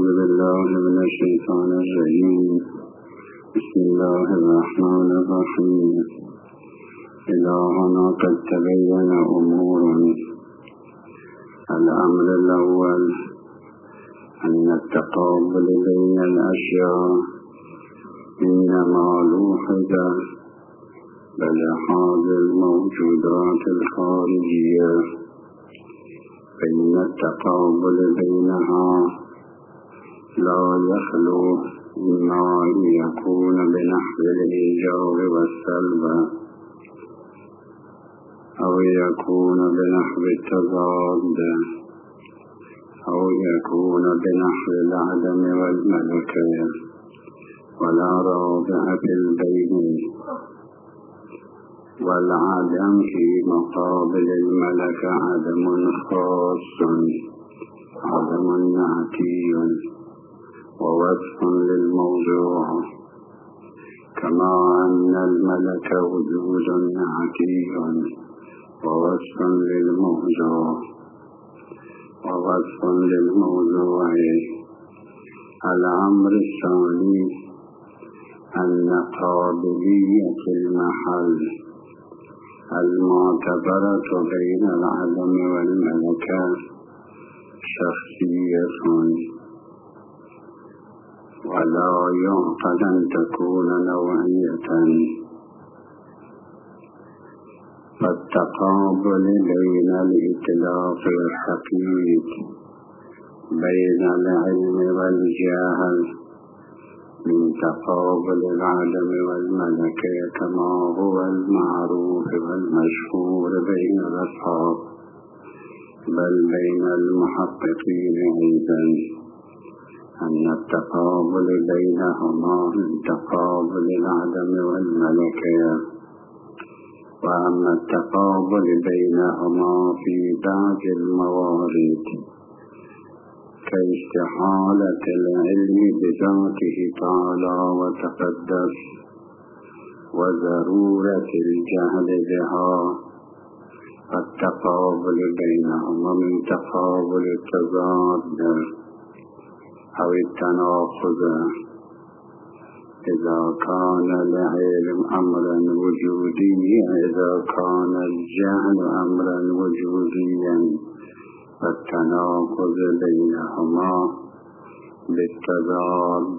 أعوذ بالله من الشيطان الرجيم. بسم الله الرحمن الرحيم. إلهنا قد تبين أمور. الأمر الأول أن التقابل بين الأشياء إنما لوحظ بلحاظ الموجودات الخارجية، فإن التقابل بينها لا يخلو مما يكون بنحو الإيجاب والسلب، أو يكون بنحو التضاد، أو يكون بنحو العدم والملكة، ولا رابع في البين. والعدم في مقابل الملكة عدم خاص، عدم نعتي ووصف للموضوع، كما أن الملك وجود نعتي ووصف للموضوع. الأمر الثاني أن قابلية المحل المعتبرة بين العدم والملكة شخصية، ولا يعقل أن تكون نوعية. فالتقابل بين الإطلاق والحقيقة، بين العلم والجهل، من تقابل العدم والملكة، كما هو المعروف والمشهور بين الأصحاب، بل بين المحققين أيضا، أن التقابل بينهما من تقابل العدم والملكة. وأما التقابل بينهما في بعض الموارد كاستحالة العلم بذاته تعالى وتقدس، وضرورة الجهل بها، التقابل بينهما من تقابل التضاد أو التناقض. إذا كان العلم أمرا وجوديا، إذا كان الجهل أمرا وجوديا، فالتناقض بينهما بالتضاد،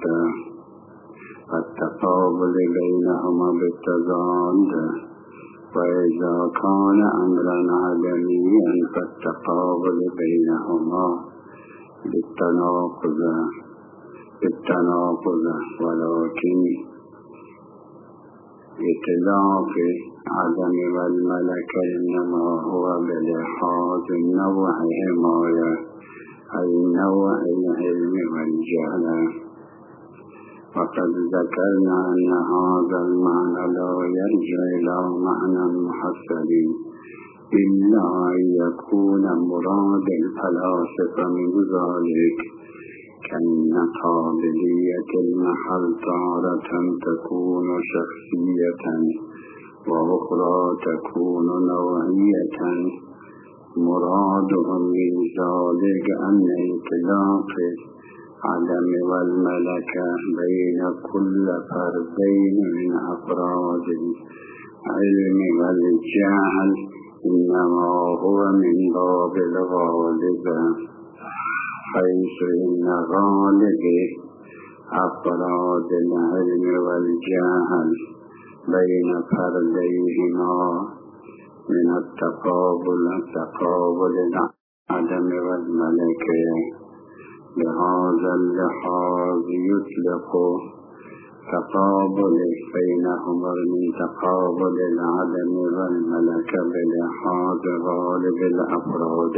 التقابل بينهما بالتضاد. وإذا كان أمرا عدميا، فالتقابل بينهما بالتناقض. ولكن إطلاق عدم والملكة إنما هو بلحاظ نوع حماية، أي نوع العلم والجهل. وقد ذكرنا أن هذا المعنى لا يرجع إلى معنى محصل، إلا أن يكون مراد الفلاسفة من ذلك، كأن قابلية المحل تارة تكون شخصية، وأخرى تكون نوعية. مرادهم من ذلك أن إطلاق عدم والملكة بين كل فردين من أفراد العلم والجهل إنما هو من باب الغالب، حيث إن غالب أفراد العلم والجهل بين فرديهما من التقابل العدم والملكة. بهذا اللحاظ يطلق تقابل بينهما من تقابل العدم والملكة بلحاظ غالب الأفراد،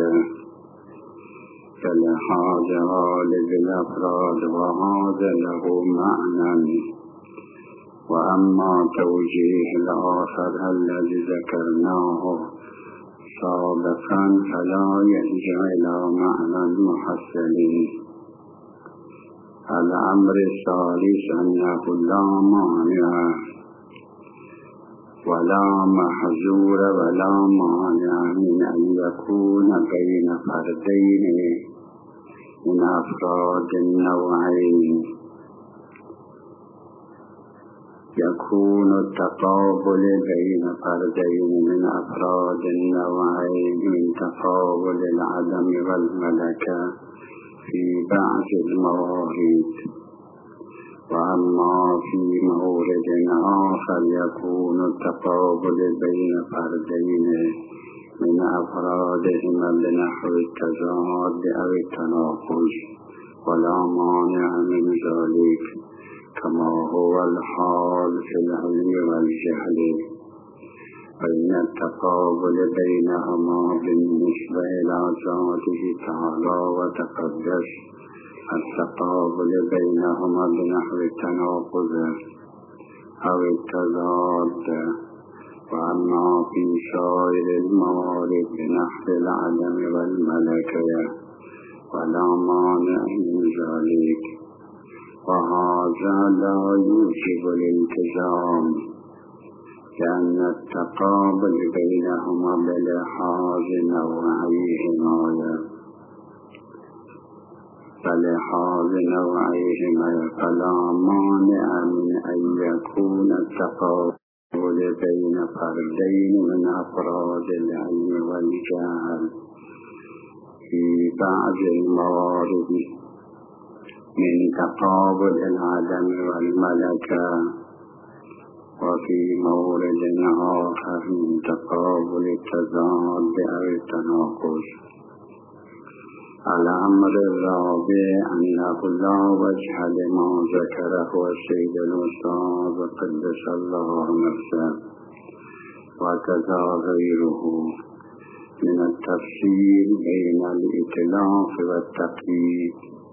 وهذا له معنى. وأما توجيه الآخر الذي ذكرناه سابقا فلا يرجع إلى معنى محصل. الأمر الثالث أنه لا مانع ولا محظور ولا مانع من أن يكون بين فردين من أفراد النوعين. يكون التقابل بين فردين من أفراد النوعين من تقابل العدم والملكة في بعض الموارد، وأما في مورد آخر يكون التقابل بين فردين من أفرادهما بنحو التضاد أو التناقض، ولا مانع من ذلك كما هو الحال في العلم والجهل، فإن التقابل بينهما بالنسبة إلى ذاته تعالى وتقدس التقابل بينهما بنحو التناقض أو التضاد، وأما في سائر الموارد بنحو العدم والملكة ولا مانع من ذلك، وهذا لا يوجب الالتزام، لأن التقابل بينهما بلحاظ نوعيهما فلا مانع من أن يكون التقابل بين فردين من أفراد العلم والجهل في بعض الموارد من تقابل العدم والملكة، وفي مورد آخر من تقابل التضاد أو التناقض. الأمر الرابع أنه لا وجه لما ذكره السيد الأستاذ قدس الله نفسه وكذا غيره من التفصيل بين الإطلاق والتقييد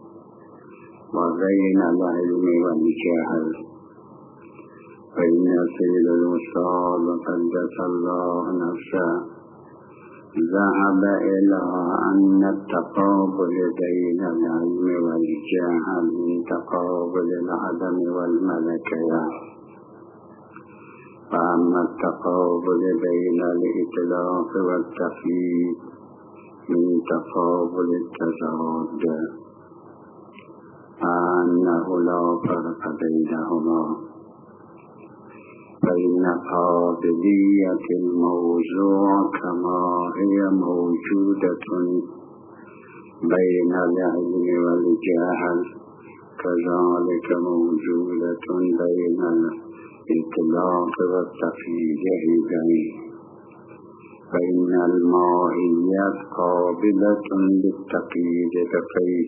وبين العلم والجهل، فإن السيد الأستاذ قدس الله نفسه ذهب إلى أن التقابل بين العلم والجهل من تقابل العدم والملكة، فأما التقابل بين الإطلاق والتقييد من تقابل التضاد أنه لا فرق بينهما، فإن قابلية الموضوع كما هي موجودة بين العلم والجهل كذلك موجودة بين الإطلاق والتقييد أيضا، فإن الماهية قابلة للتقييد بقيد،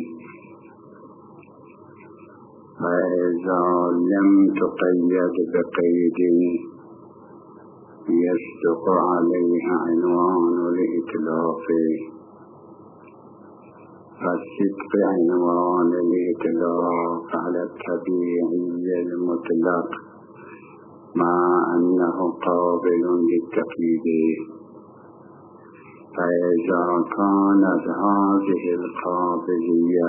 فإذا لم تقيد بقيد يصدق عليها عنوان الإطلاق، فالصدق عنوان الإطلاق على الطبيعي المطلق مع أنه قابل للتقييد، فإذا كانت هذه القابلية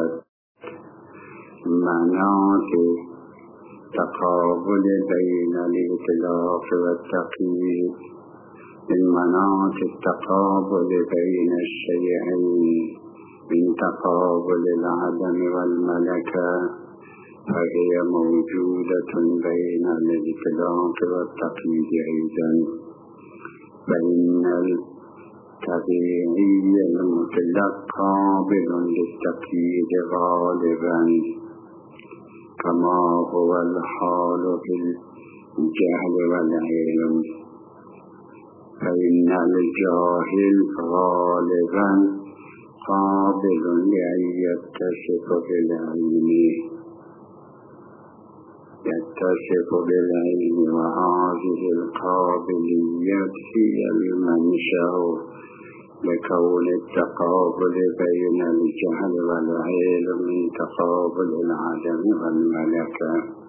مناط تقابل بين الإطلاق والتقييد من مناط التقابل بين الشيئين من تقابل العدم والملكة، فهي موجودة بين الإطلاق والتقييد أيضا، فإن الطبيعي المطلق قابل للتقييد غالبا كما هو الحال في الجهل والعلم، فإن الجاهل غالبا قابل لأن يتصف بالعلم، وهذه القابلية هي المنشأ لكون التقابل بين الجهل والعلم من تقابل العدم والملكة،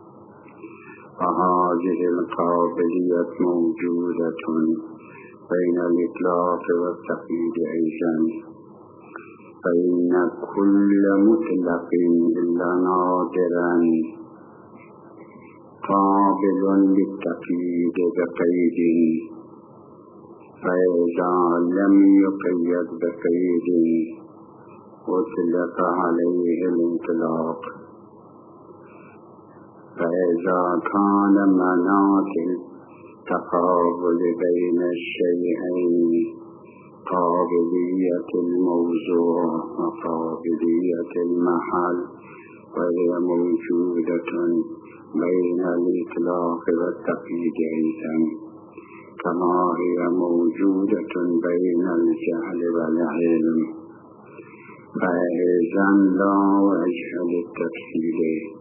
وهذه القابلية موجودة بين الإطلاق والتقييد أيضا، فإن كل مطلق إلا نادرا قابل للتقييد بقيد، فإذا لم يقيد بقيد أطلق عليه الإطلاق. فإذا كان مناط التقابل بين الشيئين قابلية الموضوع وقابلية المحل، وهي موجودة بين الإطلاق والتقييد أيضا، كما هي موجودة بين الجهل والعلم، فإذا لا وجه للتفصيل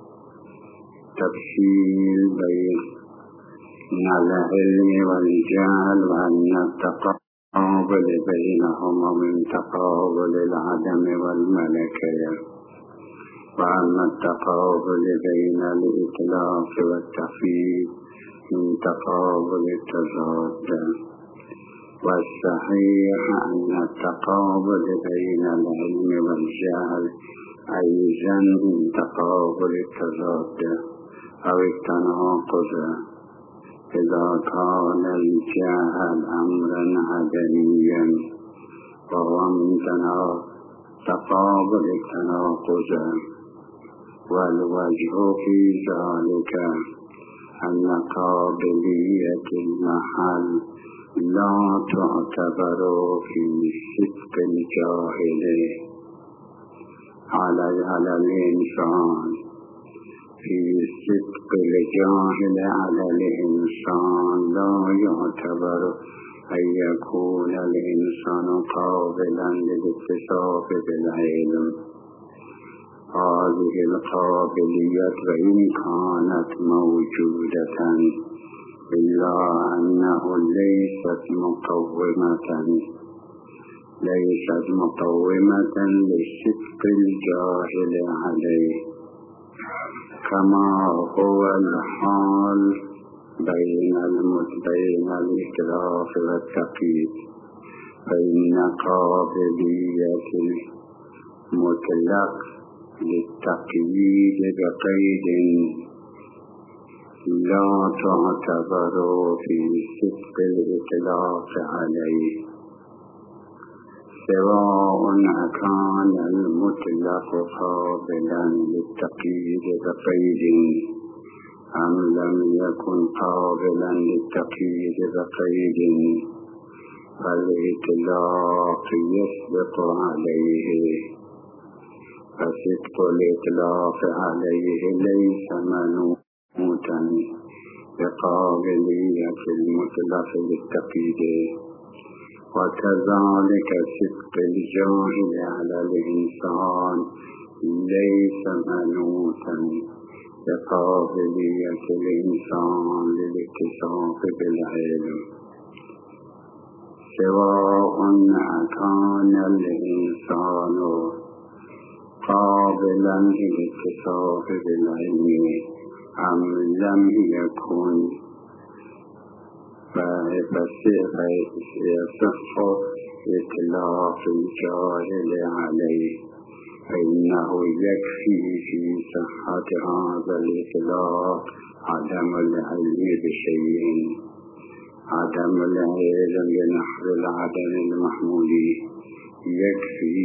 بين العلم والجهل، وأن التقابل بينهما من تقابل العدم والملكية، وأما التقابل بين الإطلاق والتقييد من تقابل التضاد. والصحيح أن التقابل بين العلم والجهل أيضا من تقابل التضاد أو التناقض، إذا كان الجهل أمرا عدميا وهو من تقابل التناقض. والوجه في ذلك أن قابلية المحل لا تعتبر في صدق الجاهل على الإنسان، في صدق الجاهل على الإنسان لا يعتبر أن يكون الإنسان قابلا للاتصاف بالعلم. هذه القابلية وإن كانت موجودة إلا أنه ليست مقومة لصدق الجاهل عليه، كما هو الحال بين الإطلاق والتقييد. فإن قابلية المطلق للتقييد بقيد لا تعتبر في صدق الإطلاق عليه، سواء كان المطلق قابلا للتقييد بقيد أم لم يكن قابلا للتقييد بقيد، فالإطلاق يسبق عليه، فصدق الإطلاق عليه ليس منوطا بقابلية المطلق للتقييد. وكذلك صدق الجاهل على الإنسان ليس منوطا بقابلية الإنسان للاتصاف بالعلم، سواء كان الإنسان قابلا للاتصاف بالعلم أم لم يكن، فيصح إطلاق الجاهل عليه، فإنه يكفي في صحة هذا الإطلاق عدم العلم بشيء، عدم العلم بنحو العدم المحمولي، يكفي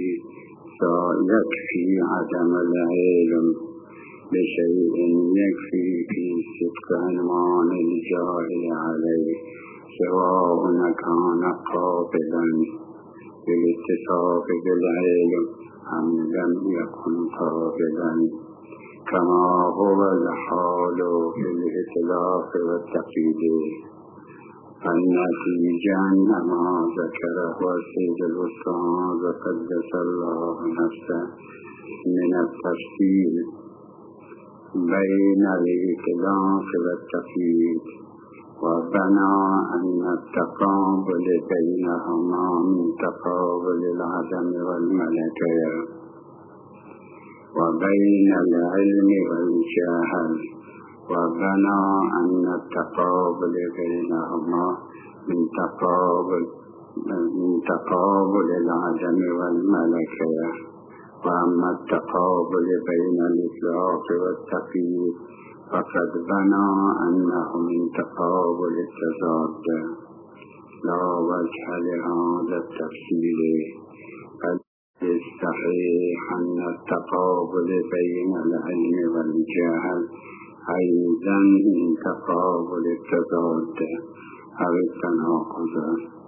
عدم العلم بشيء، يكفي في صدق عنوان الجاهل عليه، سواء كان قابلا للاتصاف بالعلم أم لم يكن قابلا، كما هو الحال في الإطلاق والتقييد. النتيجة أن ما ذكره السيد الأستاذ قدس الله نفسه من التفصيل بين الإطلاق والتقييد، وبنى أن التقابل بينهما من تقابل العدم والملكية، وبين العلم والجهل، وبنى أن التقابل بينهما من تقابل العدم والملكية، وأما التقابل بين الإطلاق والتقييد فقد بنى أنه من تقابل التضاد، لا وجه لهذا التفصيل، الصحيح أن التقابل بين العلم والجهل أيضا من تقابل التضاد أو التناقض.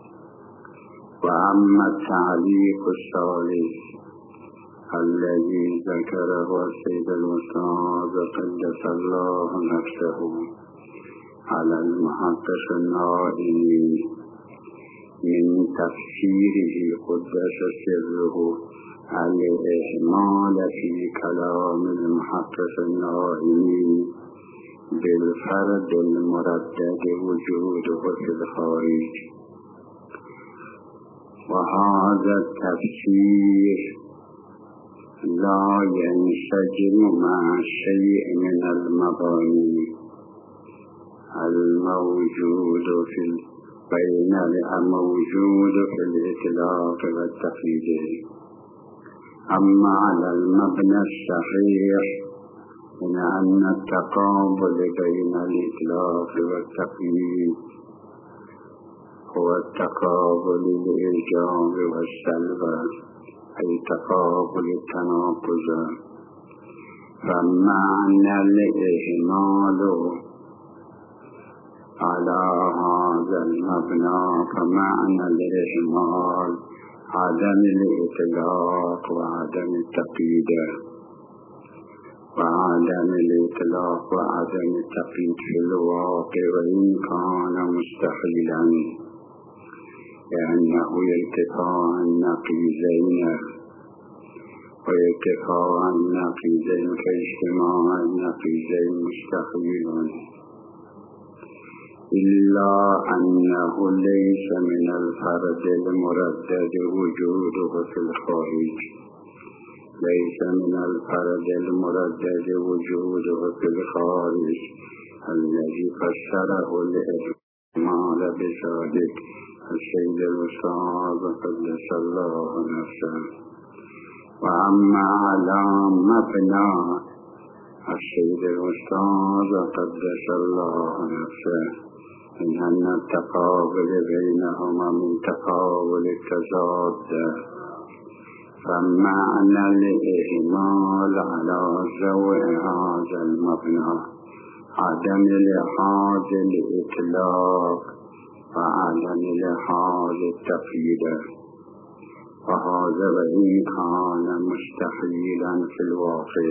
وأما التعليق الثالث الذي ذكره السيد الأستاذ قدس الله نفسه على المحقق النائمي من تفسيره قدس سره الإهمال في كلام المحقق النائمي بالفرد المردد وجوده في الخارج. وهذا التفسير لا ينسجم مع شيء من المباني الموجود في الإطلاق والتقييد. أما على المبنى الصحيح من أن التقابل بين الإطلاق والتقييد هو التقابل الإيجاب والسلب، أي تقابل التناقض، فمعنى الإهمال على هذا المبنى كمعنى الإهمال عدم الإطلاق وعدم التقييد. وعدم الإطلاق وعدم التقييد في الواقع وإن كان مستحيلا، لأنه يلتقى النقيضين، ويلتقى النقيضين كاجتماع النقيضين مستحيل، إلا أنه ليس من الفرد المردد وجوده في الخارج. ليس من الفرد المردد وجوده في الخارج الذي فسره الإهمال بذلك السيد الأستاذ قدس الله نفسه. وأما على مبنى السيد الأستاذ قدس الله نفسه من أن التقابل بينهما من تقابل التضاد، فمعنى الإهمال على ضوء هذا المبنى عدم لحاظ الإطلاق وعدم لحاظ التقييد. وهذا وإن كان مستحيلا في الواقع،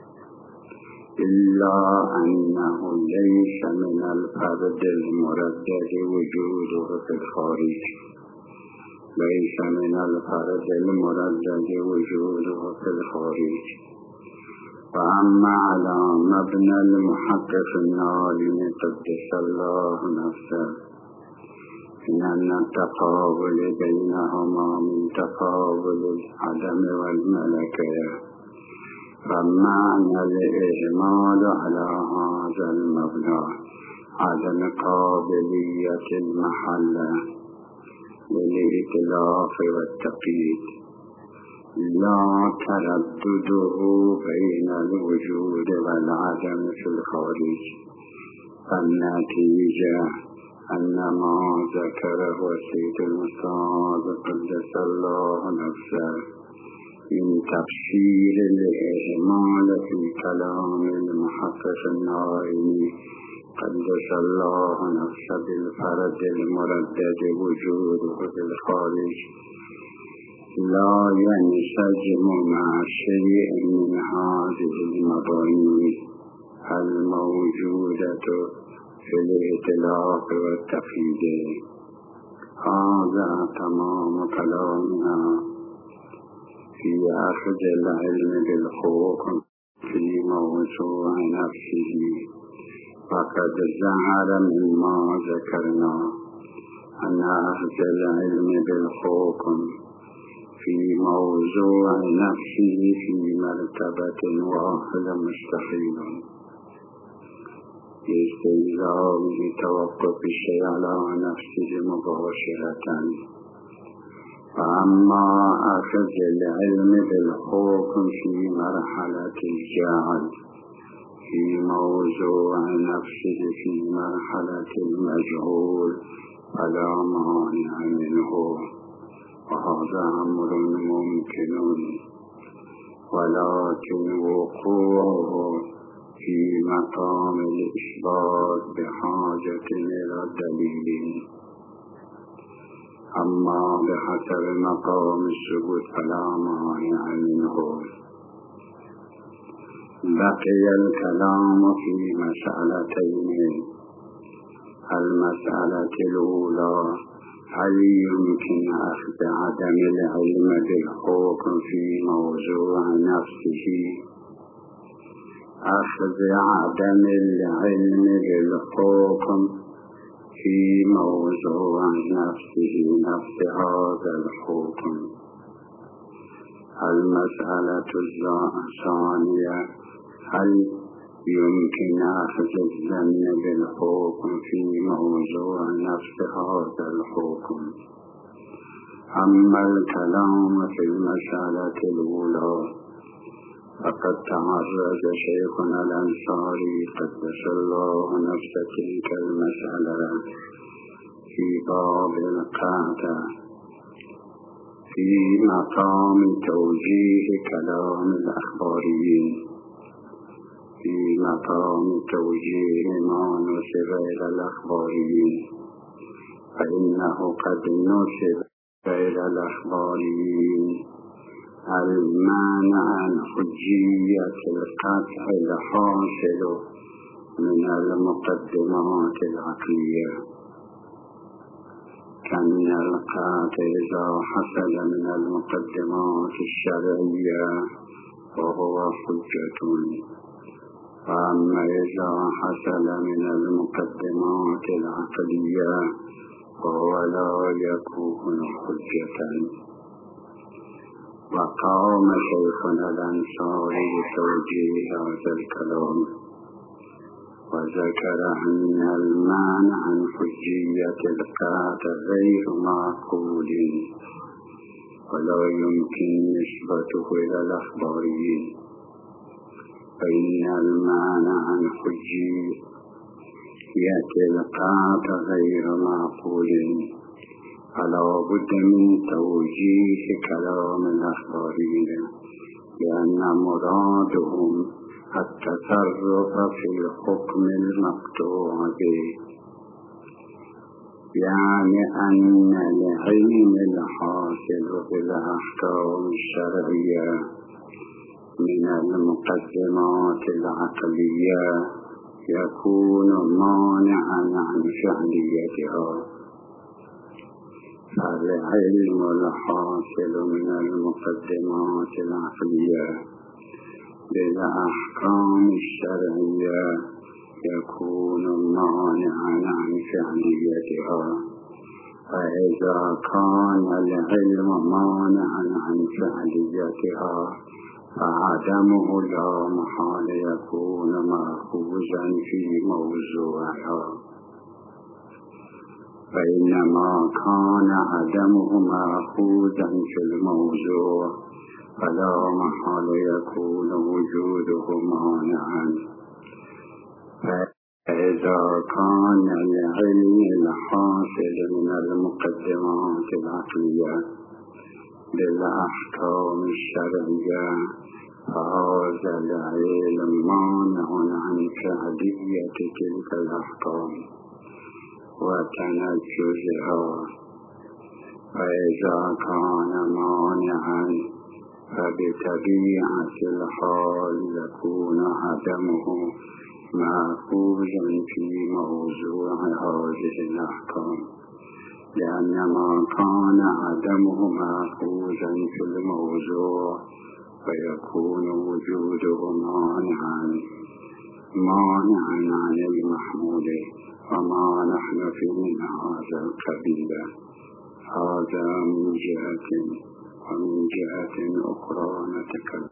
إلا أنه ليس من الفرد المردد وجوده في الخارج. ليس من الفرد المردد وجوده في الخارج. وأما على مبنى المحقق النائم قدس الله نفسه من أن التقابل بينهما من تقابل العدم والملكة، فمعنى الإهمال على هذا المبنى عدم قابلية المحلة للإطلاق والتقييد، لا تردده بين الوجود والعدم في الخارج. فالنتيجة أن ما ذكره السيد الأستاذ قدس الله نفسه من تفسير الإهمال في كلام المحقق النائمي قدس الله نفسه بالفرد المردد وجوده في الخارج لا ينسجم مع شيء من هذه المباني الموجودة في الإطلاق والتقييد. هذا تمام كلامنا في أخذ العلم بالحكم في موضوع نفسه. فقد ظهر مما ذكرنا أن أخذ العلم بالحكم في موضوع نفسه في مرتبة واحدة مستحيل باستلزام توقف الشيء على نفسه مباشرة. فأما أخذ العلم بالحكم في مرحلة الجهل في موضوع نفسه في مرحلة المجهول فلا مانع منه. وهذا أمر ممكن، ولكن وقوعه في مقام الإثبات بحاجة إلى دليل. أما بحسب مقام الثبوت فلا مانع منه. بقي الكلام في مسألتين. المسألة الأولى: هل يمكن أخذ عدم العلم بالحكم في موضوع نفسه؟ أخذ عدم العلم بالحكم في موضوع نفسه، نفس هذا الحكم. المسألة الثانية: هل يمكن أخذ الظن بالحكم في موضوع نفس هذا الحكم؟ أما الكلام في المسألة الأولى فقد تعرض شيخنا الأنصاري قدس الله نفس تلك المسألة في باب القاعدة في مقام توجيه كلام الأخباريين، في مقام توجيه ما نسب إلى الأخباريين، فإنه قد نسب إلى الأخباريين المانع عن حجية القطع الحاصل من المقدمات العقلية، كأن القطع إذا حصل من المقدمات الشرعية فهو حجة، وأما إذا حصل من المقدمات العقلية فهو لا يكون حجة. وقام شيخنا الأنصاري بتوجيه هذا الكلام وذكر أن المانع عن حجية القطع غير معقول ولا يمكن نسبته إلى الأخباريين، فإن المانع عن حجية القطع غير معقول، فلا بد من توجيه كلام الأخباريين، لأن مرادهم التصرف في الحكم المقطوع به، يعني أن العلم الحاصل بالأحكام الشرعية من المقدمات العقلية يكون مانعا عن فعليتها. فالعلم الحاصل من المقدمات العقلية بالأحكام الشرعية يكون مانعا عن فعليتها، فإذا كان العلم مانعا عن فعليتها فعدمه لا محال يكون مأخوذا في موضوعها، فإنما كان عدمه مأخوذا في الموضوع فلا محال يكون وجوده مانعا. فإذا كان العلم الحاصل من المقدمات العقلية بالأحكام الشرعية فهذا العلم مانع عن فعلية تلك الأحكام وتنجزها، فإذا كان مانعا فبطبيعة الحال يكون عدمه مأخوذا في موضوع هذه الأحكام، لأن ما كان عدمه مأخوذا في الموضوع فيكون وجوده مانعا عن المحمول، وما نحن في من هذا القبيل. هذا من جهة، ومن جهة أخرى نتكلم